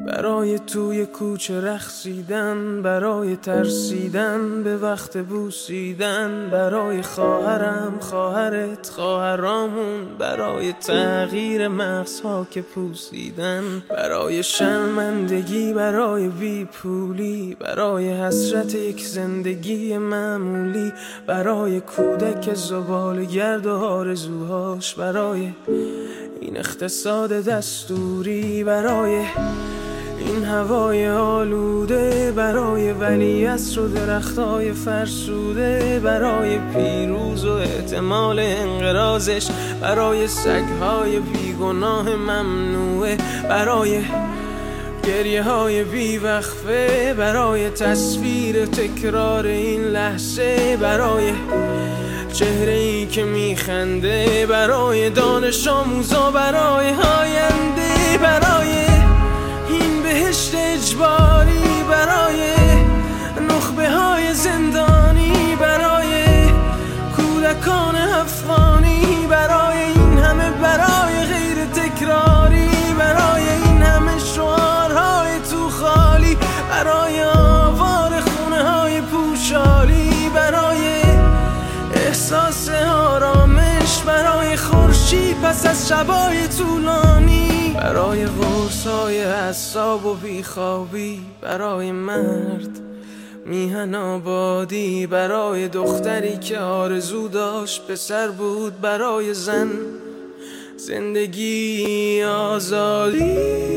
برای توی کوچه رقصیدن، برای ترسیدن به وقت بوسیدن، برای خواهرم، خواهرت، خواهرامون، برای تغییر مغزها که پوسیدن، برای شرمندگی، برای بیپولی، برای حسرت یک زندگی معمولی، برای کودک زباله‌گرد و آرزوهاش، برای این اقتصاد دستوری، برای این هوای آلوده، برای ولیعصر و درختای فرسوده، برای پیروز و احتمال انقراضش، برای سگهای بیگناه ممنوعه، برای گریه های بیوقفه، برای تصویر تکرار این لحظه، برای چهره ای که میخنده، برای دانش آموزا، برای آینده، برای این بهشت اجباری، برای نخبه های زندانی، برای کودکان افغانی، برای این همه برای غیر تکراری، برای این همه شعارهای تو خالی، برای آوار خونه های پوشالی، برای احساس آرامش، برای خورشید پس از شبای طولانی، برای قرصای اعصاب و بیخوابی، برای مرد میهن آبادی، برای دختری که آرزو داشت پسر بود، برای زن زندگی آزادی.